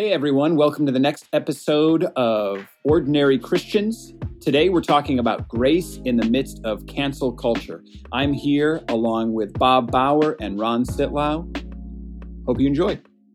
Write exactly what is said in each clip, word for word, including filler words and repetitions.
Hey everyone, welcome to the next episode of Ordinary Christians. Today we're talking about grace in the midst of cancel culture. I'm here along with Bob Bauer and Ron Sitlow. Hope you enjoy.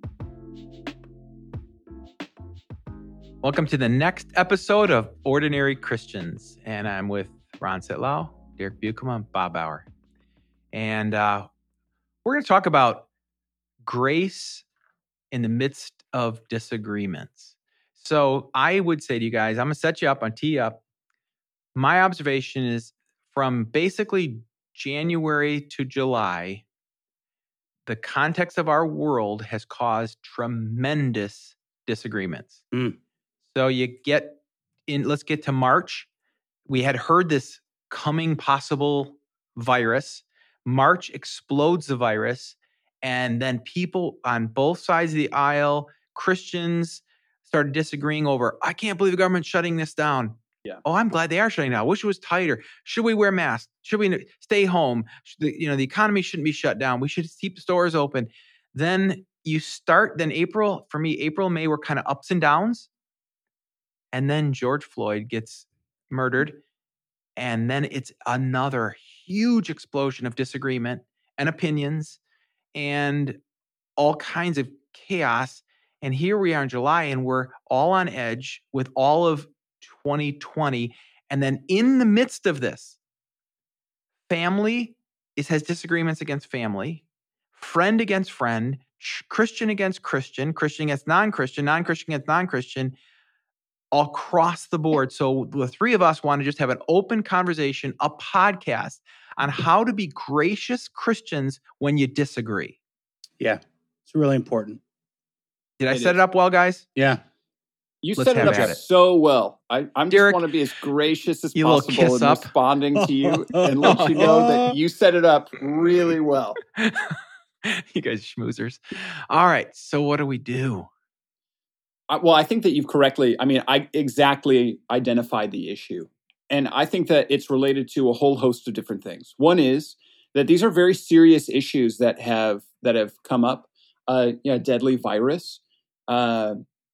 Welcome to the next episode of Ordinary Christians. And I'm with Ron Sitlow, Derek Buikema, and Bob Bauer. And uh, we're going to talk about grace in the midst of disagreements. So I would say to you guys, I'm going to set you up on tee up. My observation is from basically January to July, the context of our world has caused tremendous disagreements. Mm. So you get in, let's get to March. We had heard this coming possible virus. March explodes the virus. And then people on both sides of the aisle, Christians, started disagreeing over, I can't believe the government's shutting this down. Yeah. Oh, I'm glad they are shutting down. I wish it was tighter. Should we wear masks? Should we stay home? Should the, you know, the economy shouldn't be shut down. We should keep the stores open. Then you start, then April, for me, April, May were kind of ups and downs. And then George Floyd gets murdered. And then it's another huge explosion of disagreement and opinions and all kinds of chaos. And here we are in July, and we're all on edge with all of twenty twenty. And then in the midst of this, family is, has disagreements against family, friend against friend, Christian against Christian, Christian against non-Christian, non-Christian against non-Christian, all across the board. So the three of us want to just have an open conversation, a podcast on how to be gracious Christians when you disagree. Yeah, it's really important. Did I It set is. it up well, guys? Yeah. You Let's set it have up at it. so well. I I'm Derek, just want to be as gracious as you little possible kiss in up. responding to you and let you know that you set it up really well. You guys schmoozers. All right. So what do we do? I, well, I think that you've correctly, I mean, I exactly identified the issue. And I think that it's related to a whole host of different things. One is that these are very serious issues that have that have come up. Uh, you know, deadly virus, uh,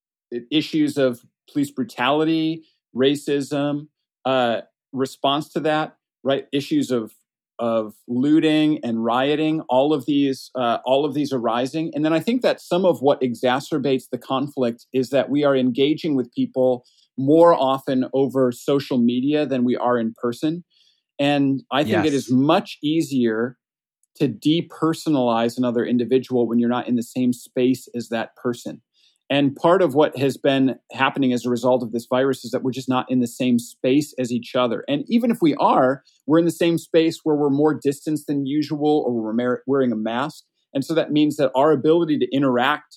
issues of police brutality, racism, uh, response to that, right? Issues of of looting and rioting. All of these, uh, all of these are rising. And then I think that some of what exacerbates the conflict is that we are engaging with people more often over social media than we are in person. And I think Yes. it is much easier to depersonalize another individual when you're not in the same space as that person. And part of what has been happening as a result of this virus is that we're just not in the same space as each other. And even if we are, we're in the same space where we're more distanced than usual or we're mer- wearing a mask. And so that means that our ability to interact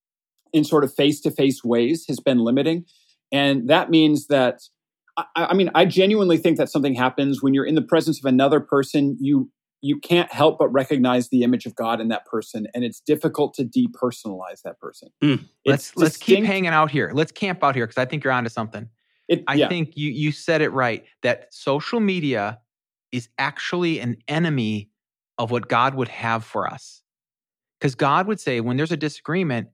in sort of face-to-face ways has been limiting. And that means that, I, I mean, I genuinely think that something happens when you're in the presence of another person. You you can't help but recognize the image of God in that person, and it's difficult to depersonalize that person. Mm. Let's It's let's keep distinct- hanging out here. Let's camp out here because I think you're onto something. It, I yeah. think you you said it right, that social media is actually an enemy of what God would have for us. Because God would say, when there's a disagreement,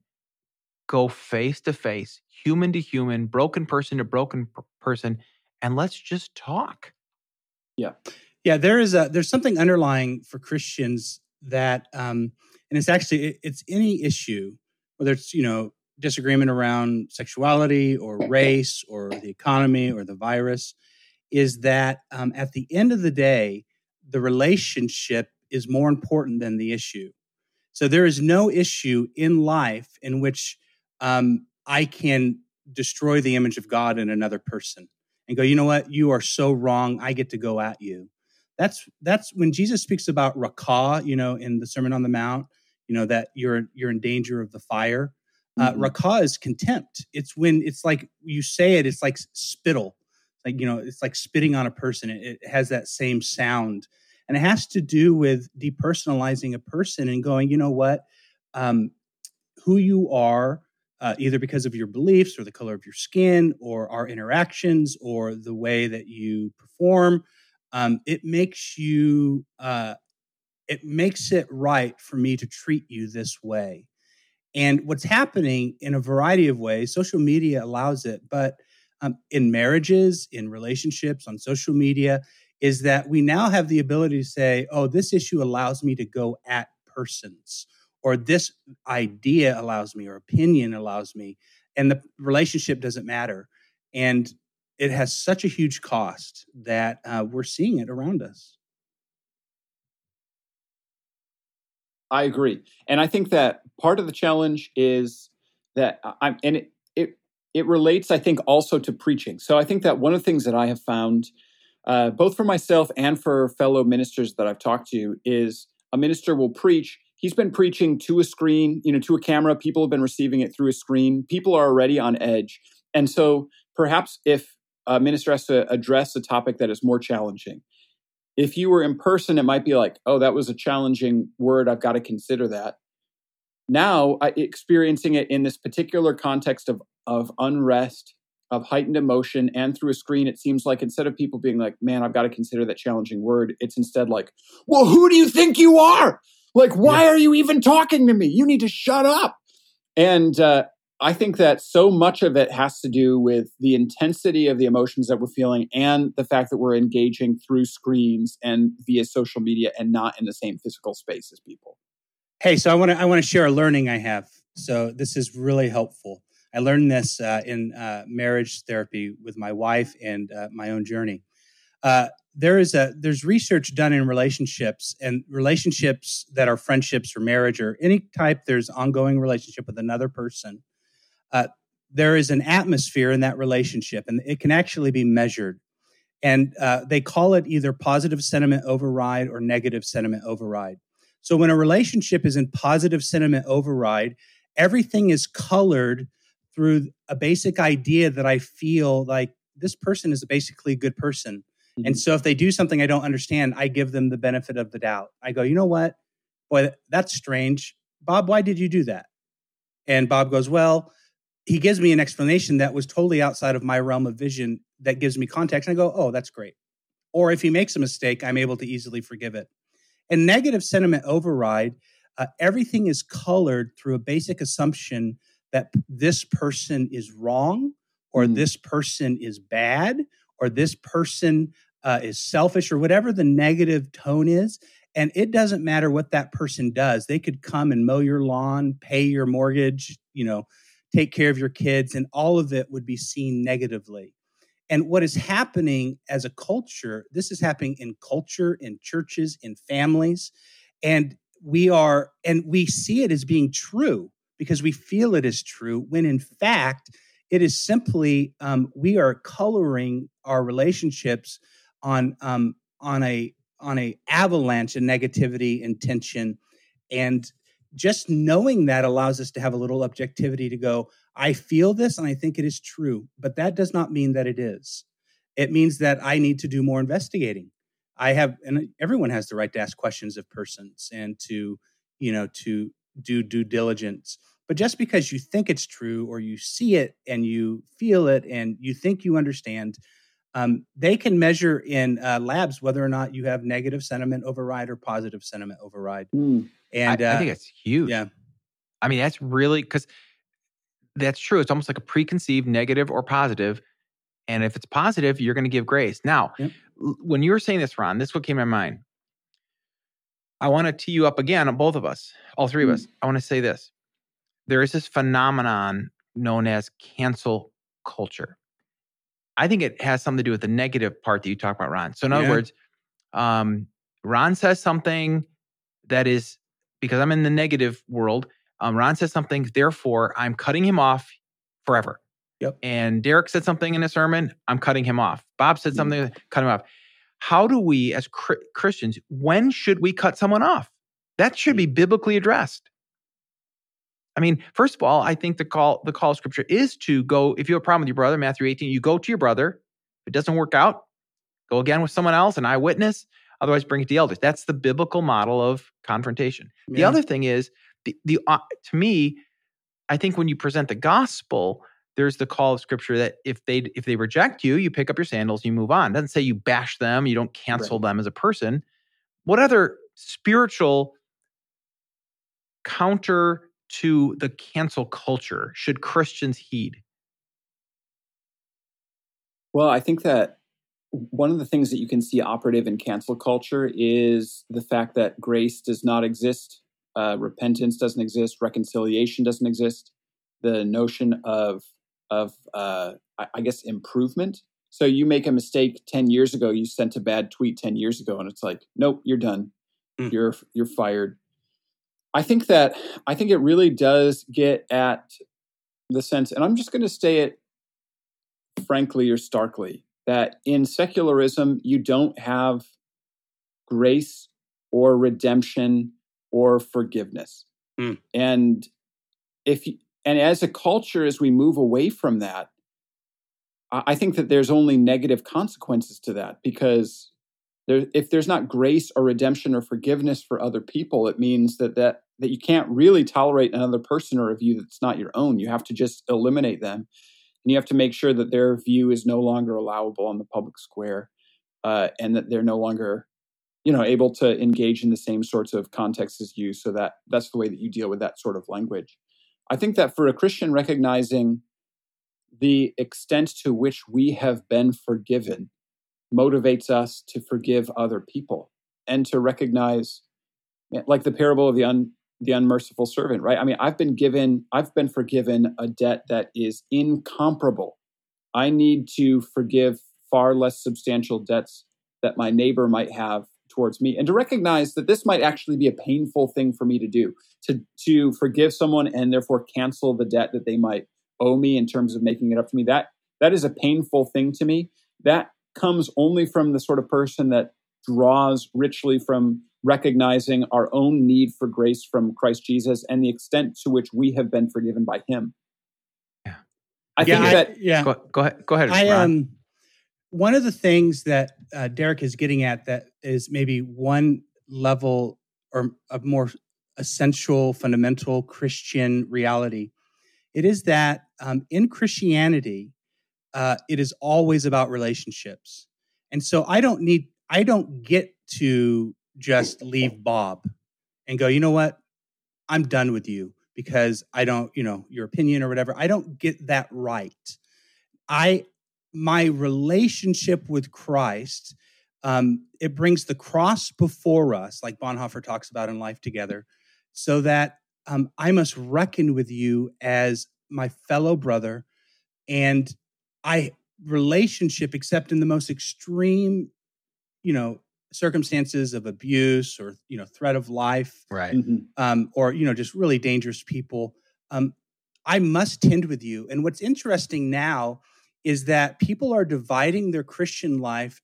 go face to face, human to human, broken person to broken p- person, and let's just talk. Yeah. Yeah, there is a there's something underlying for Christians that, um, and it's actually it, it's any issue, whether it's you know disagreement around sexuality or race or the economy or the virus, is that um, at the end of the day, the relationship is more important than the issue. So there is no issue in life in which um, I can destroy the image of God in another person and go, you know what, you are so wrong. I get to go at you. That's that's when Jesus speaks about rakah, you know, in the Sermon on the Mount, you know, that you're you're in danger of the fire. Uh, Mhm. rakah is contempt. It's when it's like you say it, it's like spittle, like you know, it's like spitting on a person. It, it has that same sound, and it has to do with depersonalizing a person and going, you know what, um, who you are, uh, either because of your beliefs or the color of your skin or our interactions or the way that you perform. Um, it makes you, uh, it makes it right for me to treat you this way. And what's happening in a variety of ways, social media allows it, but um, in marriages, in relationships, on social media, is that we now have the ability to say, oh, this issue allows me to go at persons, or this idea allows me, or opinion allows me, and the relationship doesn't matter. And it has such a huge cost that uh, we're seeing it around us. I agree. And I think that part of the challenge is that I'm, and it, it, it relates, I think, also to preaching. So I think that one of the things that I have found, uh, both for myself and for fellow ministers that I've talked to, is a minister will preach. He's been preaching to a screen, you know, to a camera. People have been receiving it through a screen. People are already on edge. And so perhaps if a minister has to address a topic that is more challenging, if you were in person, it might be like, oh, that was a challenging word. I've got to consider that. Now, I, experiencing it in this particular context of, of unrest, of heightened emotion, and through a screen, it seems like instead of people being like, man, I've got to consider that challenging word, it's instead like, well, who do you think you are? Like, why yeah. are you even talking to me? You need to shut up. And uh, I think that so much of it has to do with the intensity of the emotions that we're feeling and the fact that we're engaging through screens and via social media and not in the same physical space as people. Hey, so I want to I want to share a learning I have. So this is really helpful. I learned this uh, in uh, marriage therapy with my wife and uh, my own journey. Uh, there is a there's research done in relationships, and relationships that are friendships or marriage or any type. There's ongoing relationship with another person. Uh, there is an atmosphere in that relationship, and it can actually be measured. And uh, they call it either positive sentiment override or negative sentiment override. So when a relationship is in positive sentiment override, everything is colored through a basic idea that I feel like this person is basically a good person. Mm-hmm. And so if they do something I don't understand, I give them the benefit of the doubt. I go, you know what? Boy, that's strange. Bob, why did you do that? And Bob goes, well, he gives me an explanation that was totally outside of my realm of vision that gives me context. And I go, oh, that's great. Or if he makes a mistake, I'm able to easily forgive it. And negative sentiment override, uh, everything is colored through a basic assumption that this person is wrong, or mm. this person is bad, or this person uh, is selfish, or whatever the negative tone is. And it doesn't matter what that person does. They could come and mow your lawn, pay your mortgage, you know, take care of your kids, and all of it would be seen negatively. And what is happening as a culture, this is happening in culture, in churches, in families. And we are, and we see it as being true because we feel it is true, when in fact, it is simply, um, we are coloring our relationships on, um, on a, on a avalanche of negativity and tension. And just knowing that allows us to have a little objectivity to go, I feel this and I think it is true, but that does not mean that it is. It means that I need to do more investigating. I have, and everyone has the right to ask questions of persons and to, you know, to do due diligence. But just because you think it's true, or you see it and you feel it and you think you understand, um, they can measure in uh, labs whether or not you have negative sentiment override or positive sentiment override. Mm. And I, uh, I think it's huge. Yeah. I mean, that's really, because that's true. It's almost like a preconceived negative or positive. And if it's positive, you're going to give grace. Now, yep. l- when you were saying this, Ron, this is what came to my mind. I want to tee you up again on both of us, all three mm. of us. I want to say this. There is this phenomenon known as cancel culture. I think it has something to do with the negative part that you talk about, Ron. So in yeah. other words, um, Ron says something that is, because I'm in the negative world, um, Ron says something, therefore I'm cutting him off forever. Yep. And Derek said something in a sermon, I'm cutting him off. Bob said something, mm. cut him off. How do we, as cr- Christians, when should we cut someone off? That should be biblically addressed. I mean, first of all, I think the call the call of Scripture is to go, if you have a problem with your brother, Matthew eighteen, you go to your brother. If it doesn't work out, go again with someone else, an eyewitness. Otherwise, bring it to the elders. That's the biblical model of confrontation. Yeah. The other thing is, the the uh, to me, I think when you present the gospel, there's the call of Scripture that if they if they reject you, you pick up your sandals, you move on. It doesn't say you bash them, you don't cancel right. them as a person. What other spiritual counter to the cancel culture should Christians heed? Well, I think that one of the things that you can see operative in cancel culture is the fact that grace does not exist, uh, repentance doesn't exist, reconciliation doesn't exist, the notion of of uh, I, I guess improvement. So you make a mistake ten years ago, you sent a bad tweet ten years ago, and it's like, nope, you're done, mm. you're you're fired. I think that I think it really does get at the sense, and I'm just going to say it frankly or starkly, that in secularism, you don't have grace or redemption or forgiveness. Mm. And if you, and as a culture, as we move away from that, I think that there's only negative consequences to that, because there, if there's not grace or redemption or forgiveness for other people, it means that, that that you can't really tolerate another person or a view that's not your own. You have to just eliminate them. And you have to make sure that their view is no longer allowable on the public square, uh, and that they're no longer, you know, able to engage in the same sorts of contexts as you. So that that's the way that you deal with that sort of language. I think that for a Christian, recognizing the extent to which we have been forgiven motivates us to forgive other people and to recognize, like the parable of the un. the unmerciful servant, right? I mean, I've been given, I've been forgiven a debt that is incomparable. I need to forgive far less substantial debts that my neighbor might have towards me, and to recognize that this might actually be a painful thing for me to do, to, to forgive someone and therefore cancel the debt that they might owe me in terms of making it up to me. That, that is a painful thing to me. That comes only from the sort of person that draws richly from recognizing our own need for grace from Christ Jesus and the extent to which we have been forgiven by him. Yeah. I yeah, think I, that... Yeah. Go, go ahead. Go ahead, I, Ron. um, one of the things that uh, Derek is getting at that is maybe one level or a more essential, fundamental Christian reality. It is that um, in Christianity, uh, it is always about relationships. And so I don't need, I don't get to just leave Bob and go, you know what? I'm done with you because I don't, you know, your opinion or whatever. I don't get that right. I, my relationship with Christ, um, it brings the cross before us, like Bonhoeffer talks about in Life Together, so that um, I must reckon with you as my fellow brother. And I relationship, except in the most extreme, you know, circumstances of abuse or, you know, threat of life, right. Mm-hmm. um, or, you know, just really dangerous people. Um, I must tend with you. And what's interesting now is that people are dividing their Christian life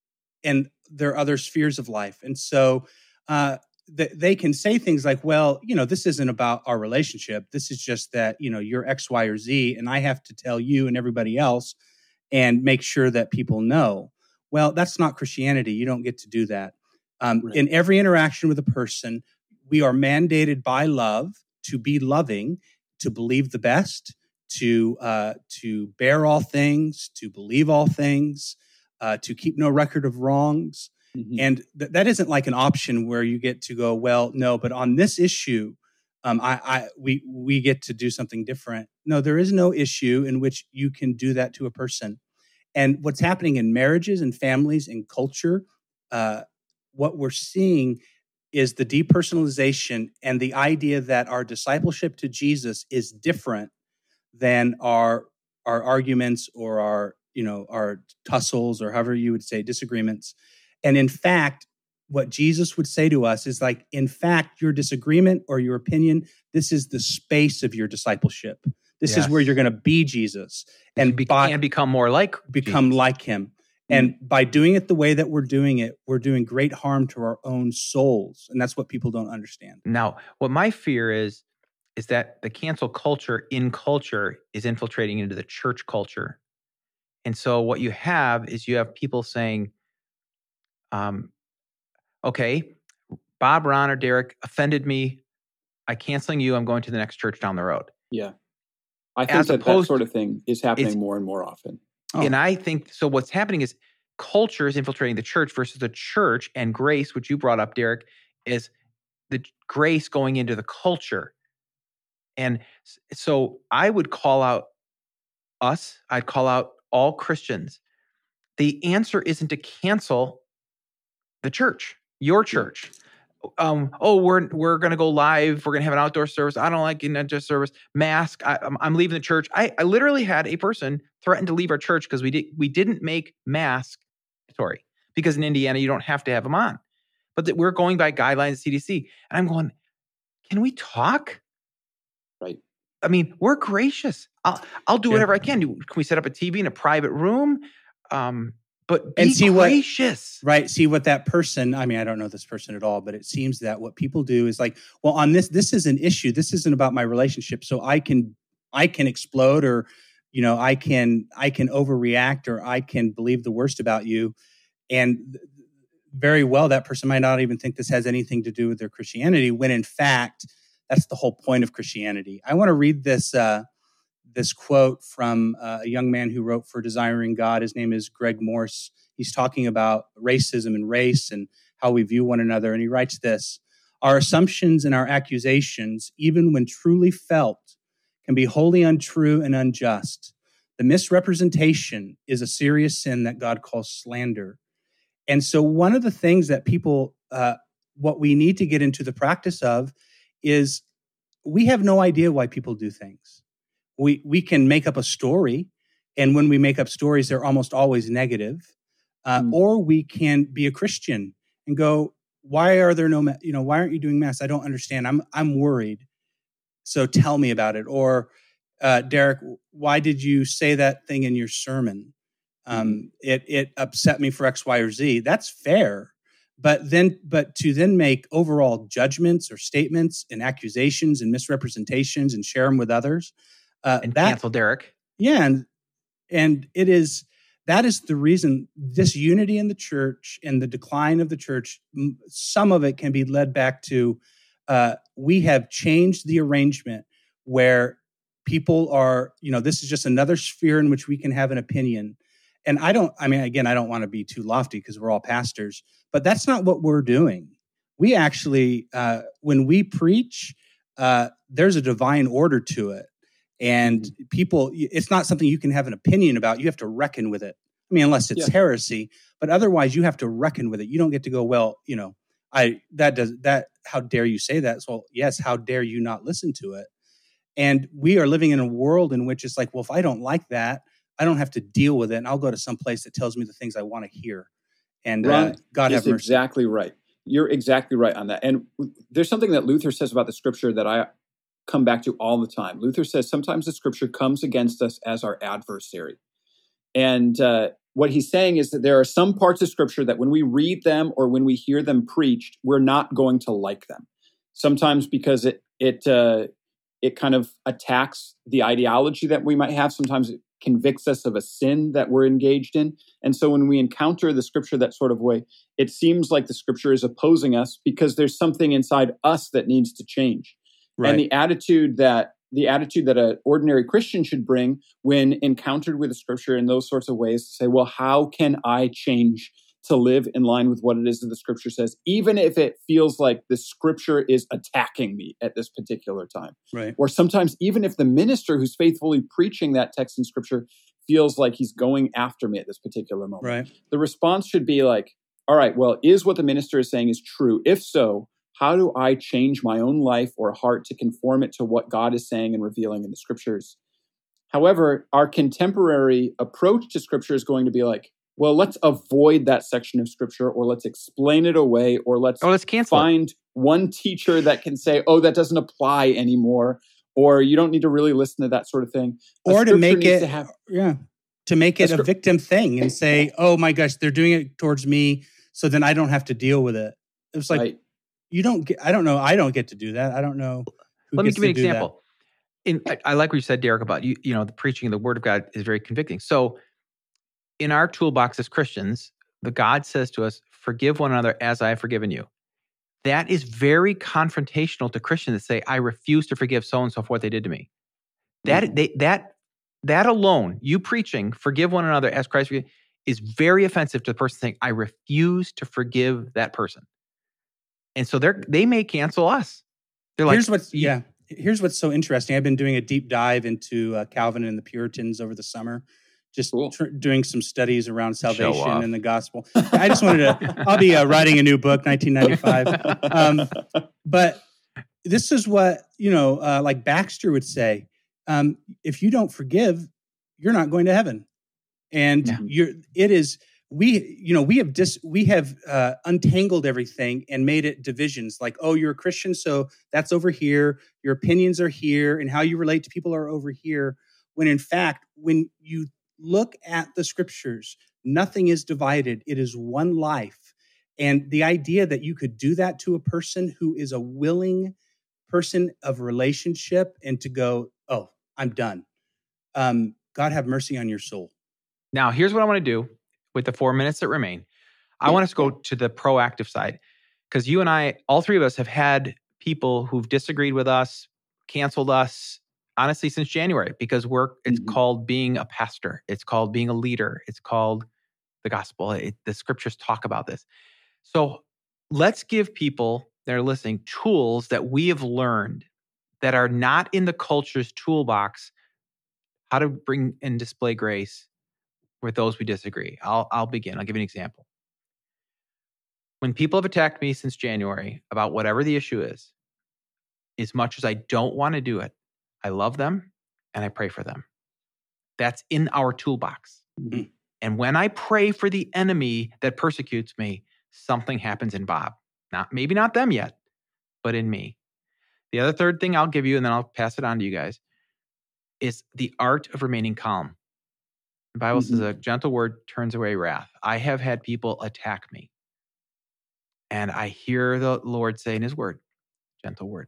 and their other spheres of life. And so uh, th- they can say things like, well, you know, this isn't about our relationship. This is just that, you know, you're X, Y, or Z, and I have to tell you and everybody else and make sure that people know. Well, that's not Christianity. You don't get to do that. Um, right. In every interaction with a person, we are mandated by love to be loving, to believe the best, to uh, to bear all things, to believe all things, uh, to keep no record of wrongs. Mm-hmm. And th- that isn't like an option where you get to go, well, no, but on this issue, um, I, I we we get to do something different. No, there is no issue in which you can do that to a person. And what's happening in marriages and families and culture, uh, what we're seeing is the depersonalization and the idea that our discipleship to Jesus is different than our our arguments or our, you know, our tussles or however you would say disagreements. And in fact, what Jesus would say to us is like, in fact, your disagreement or your opinion, this is the space of your discipleship. This yes. is where you're going to be Jesus and, be, by, and become more like become Jesus. like him. And mm-hmm. by doing it the way that we're doing it, we're doing great harm to our own souls. And that's what people don't understand. Now, what my fear is, is that the cancel culture in culture is infiltrating into the church culture. And so what you have is you have people saying, um, okay, Bob, Ron, or Derek offended me. I'm canceling you. I'm going to the next church down the road. Yeah. I think that that sort of thing is happening more and more often. Oh. And I think, so what's happening is culture is infiltrating the church versus the church, and grace, which you brought up, Derek, is the grace going into the culture. And so I would call out us, I'd call out all Christians. The answer isn't to cancel the church, your church. Um, oh, we're we're going to go live. We're going to have an outdoor service. I don't like an outdoor service. Mask. I, I'm, I'm leaving the church. I, I literally had a person threaten to leave our church because we did we didn't make mask mandatory, because in Indiana you don't have to have them on, but that we're going by guidelines C D C. And I'm going, can we talk? Right. I mean, we're gracious. I'll I'll do whatever yeah. I can. Do can we set up a T V in a private room? Um, But be and see gracious. What, right. See what that person, I mean, I don't know this person at all, but it seems that what people do is like, well, on this, this is an issue. This isn't about my relationship. So I can, I can explode, or, you know, I can, I can overreact, or I can believe the worst about you. And very well, that person might not even think this has anything to do with their Christianity, when in fact, that's the whole point of Christianity. I want to read this, uh, this quote from uh, a young man who wrote for Desiring God. His name is Greg Morse. He's talking about racism and race and how we view one another. And he writes this: our assumptions and our accusations, even when truly felt, can be wholly untrue and unjust. The misrepresentation is a serious sin that God calls slander. And so one of the things that people, uh, what we need to get into the practice of is we have no idea why people do things. We we can make up a story, and when we make up stories, they're almost always negative. Uh, mm. Or we can be a Christian and go, "Why are there no? Ma- you know, why aren't you doing mass? I don't understand. I'm I'm worried. So tell me about it." Or, uh, Derek, why did you say that thing in your sermon? Um, mm. It it upset me for X, Y, or Z. That's fair, but then but to then make overall judgments or statements and accusations and misrepresentations and share them with others. Uh, and that, cancel Derek. Yeah. And, and it is, that is the reason disunity in the church and the decline of the church, some of it can be led back to, uh, we have changed the arrangement where people are, you know, this is just another sphere in which we can have an opinion. And I don't, I mean, again, I don't want to be too lofty because we're all pastors, but that's not what we're doing. We actually, uh, when we preach, uh, there's a divine order to it. And people, it's not something you can have an opinion about. You have to reckon with it. I mean, unless it's yeah. heresy, but otherwise you have to reckon with it. You don't get to go, well, you know, I, that does that. How dare you say that? So yes, how dare you not listen to it? And we are living in a world in which it's like, well, if I don't like that, I don't have to deal with it. And I'll go to some place that tells me the things I want to hear. And Ron, uh, God have mercy. Exactly right. You're exactly right on that. And there's something that Luther says about the scripture that I come back to all the time. Luther says sometimes the scripture comes against us as our adversary. And uh, what he's saying is that there are some parts of scripture that when we read them or when we hear them preached, we're not going to like them. Sometimes because it it uh, it kind of attacks the ideology that we might have. Sometimes it convicts us of a sin that we're engaged in. And so when we encounter the scripture that sort of way, it seems like the scripture is opposing us because there's something inside us that needs to change. Right. And the attitude that the attitude that an ordinary Christian should bring when encountered with the scripture in those sorts of ways, to say, well, how can I change to live in line with what it is that the scripture says, even if it feels like the scripture is attacking me at this particular time? Right. Or sometimes even if the minister who's faithfully preaching that text in scripture feels like he's going after me at this particular moment. Right. The response should be like, all right, well, is what the minister is saying is true? If so, how do I change my own life or heart to conform it to what God is saying and revealing in the scriptures? However, our contemporary approach to scripture is going to be like, well, let's avoid that section of scripture, or let's explain it away, or let's, oh, let's cancel find it. One teacher that can say, oh, that doesn't apply anymore, or you don't need to really listen to that sort of thing. Or to make it, to have, yeah, to make it a, a victim thing and say, oh my gosh, they're doing it towards me, so then I don't have to deal with it. It's like, right. You don't get, I don't know. I don't get to do that. I don't know. Who Let me gets give you an to do example. In, I, I like what you said, Derek, about you, you know, the preaching of the word of God is very convicting. So in our toolbox as Christians, the God says to us, forgive one another as I have forgiven you. That is very confrontational to Christians that say, I refuse to forgive so-and-so for what they did to me. That, mm-hmm. they, that, that alone, you preaching, forgive one another as Christ forgave, is very offensive to the person saying, I refuse to forgive that person. And so they're, they may cancel us. They're like, here's what's, yeah. here's what's so interesting. I've been doing a deep dive into uh, Calvin and the Puritans over the summer, just Cool. tr- doing some studies around Show salvation off. and the gospel. I just wanted to, I'll be uh, writing a new book, nineteen ninety-five. Um, but this is what, you know, uh, like Baxter would say, um, if you don't forgive, you're not going to heaven. And Yeah. you're, it is, we, you know, we have dis, we have uh, untangled everything and made it divisions. Like, oh, you're a Christian, so that's over here. Your opinions are here, and how you relate to people are over here. When in fact, when you look at the scriptures, nothing is divided. It is one life. And the idea that you could do that to a person who is a willing person of relationship and to go, oh, I'm done. Um, God have mercy on your soul. Now, here's what I want to do with the four minutes that remain. I want us to go to the proactive side, because you and I, all three of us, have had people who've disagreed with us, canceled us, honestly, since January, because we're, it's Mhm. called being a pastor. It's called being a leader. It's called the gospel. It, the scriptures talk about this. So let's give people that are listening tools that we have learned that are not in the culture's toolbox, how to bring and display grace with those we disagree. I'll, I'll begin. I'll give you an example. When people have attacked me since January about whatever the issue is, as much as I don't want to do it, I love them and I pray for them. That's in our toolbox. Mhm. And when I pray for the enemy that persecutes me, something happens in Bob. Not maybe not them yet, but in me. The other third thing I'll give you, and then I'll pass it on to you guys, is the art of remaining calm. The Bible Mhm. says a gentle word turns away wrath. I have had people attack me, and I hear the Lord say in his word, gentle word.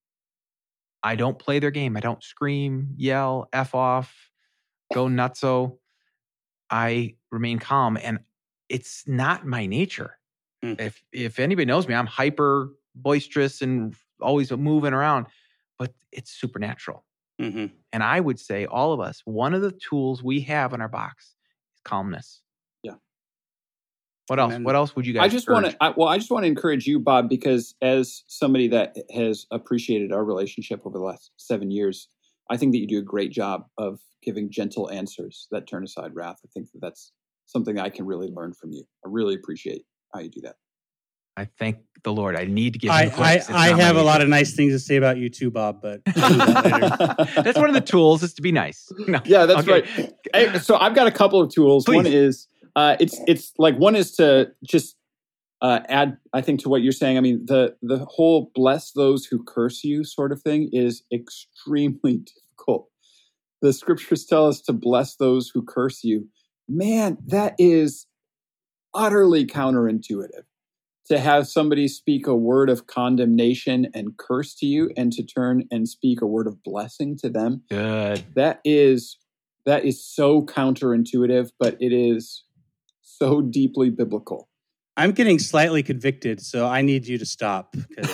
I don't play their game. I don't scream, yell, F off, go nutso. I remain calm, and it's not my nature. Mm. If if anybody knows me, I'm hyper boisterous and always moving around, but it's supernatural. Mhm. And I would say all of us, one of the tools we have in our box is calmness. Yeah. What else? Amen. What else would you guys I just want urge? to, I, well, I just want to encourage you, Bob, because as somebody that has appreciated our relationship over the last seven years, I think that you do a great job of giving gentle answers that turn aside wrath. I think that that's something that I can really learn from you. I really appreciate how you do that. I thank the Lord. I need to give I, him I, clicks. It's I not my have a lot nature. of nice things to say about you too, Bob, but we'll do that later. That's one of the tools, is to be nice. No. Yeah, that's Okay. right. Hey, so I've got a couple of tools. Please. One is uh, it's it's like one is to just uh, add, I think, to what you're saying. I mean, the the whole bless those who curse you sort of thing is extremely difficult. The scriptures tell us to bless those who curse you. Man, that is utterly counterintuitive. To have somebody speak a word of condemnation and curse to you, and to turn and speak a word of blessing to them. Good. That is that is so counterintuitive, but it is so deeply biblical. I'm getting slightly convicted, so I need you to stop. 'Cause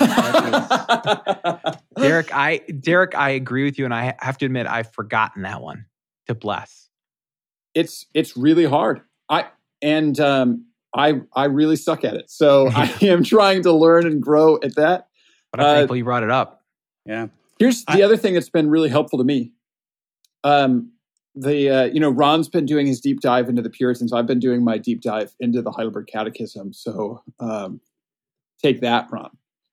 that Derek, I Derek, I agree with you, and I have to admit I've forgotten that one, to bless. it's it's really hard. I and um, I I really suck at it. So I am trying to learn and grow at that. But I'm Uh, thankful you brought it up. yeah. Here's the I- other thing that's been really helpful to me. Um, the uh, you know Ron's been doing his deep dive into the Puritans. I've been doing my deep dive into the Heidelberg Catechism. So um, take that, Ron.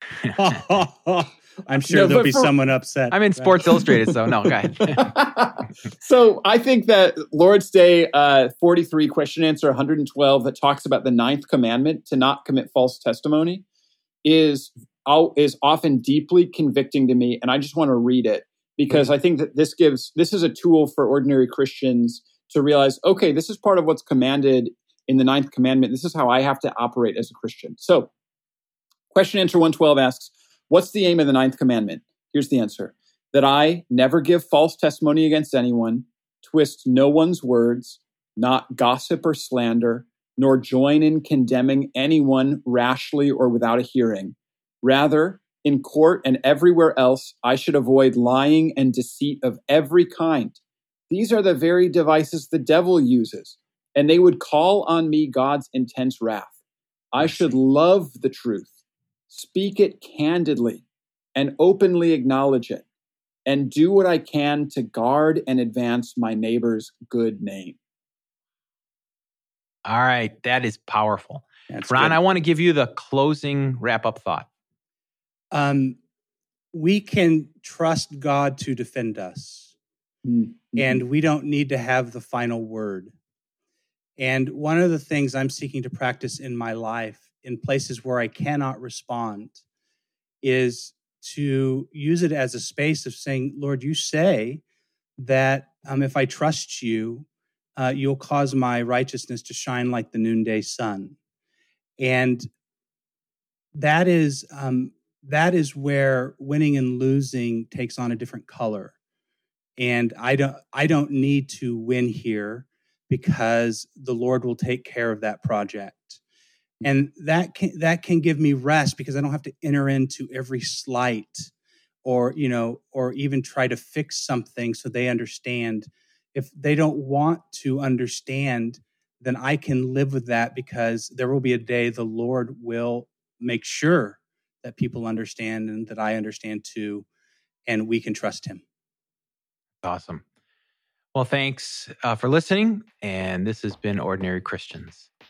I'm sure No, there'll but be for- someone upset. I'm in Sports Illustrated, so no, go ahead. So I think that Lord's Day uh, forty-three, question answer one hundred twelve, that talks about the ninth commandment, to not commit false testimony, is is often deeply convicting to me, and I just want to read it because I think that this gives this is a tool for ordinary Christians to realize, okay, this is part of what's commanded in the ninth commandment. This is how I have to operate as a Christian. So, question answer one twelve asks, what's the aim of the ninth commandment? Here's the answer: that I never give false testimony against anyone, twist no one's words, not gossip or slander, nor join in condemning anyone rashly or without a hearing. Rather, in court and everywhere else, I should avoid lying and deceit of every kind. These are the very devices the devil uses, and they would call on me God's intense wrath. I should love the truth, speak it candidly, and openly acknowledge it. and do what I can to guard and advance my neighbor's good name. All right. That is powerful. That's Ron, good. I want to give you the closing wrap-up thought. Um, we can trust God to defend us, Mm-hmm. and we don't need to have the final word. And one of the things I'm seeking to practice in my life, in places where I cannot respond, is to use it as a space of saying, Lord, you say that um, if I trust you, uh, you'll cause my righteousness to shine like the noonday sun. And that is um, that is where winning and losing takes on a different color. And I don't I don't need to win here, because the Lord will take care of that project. And that can, that can give me rest, because I don't have to enter into every slight, or, you know, or even try to fix something so they understand. If they don't want to understand, then I can live with that, because there will be a day the Lord will make sure that people understand, and that I understand too, and we can trust him. Awesome. Well, thanks uh, for listening. And this has been Ordinary Christians.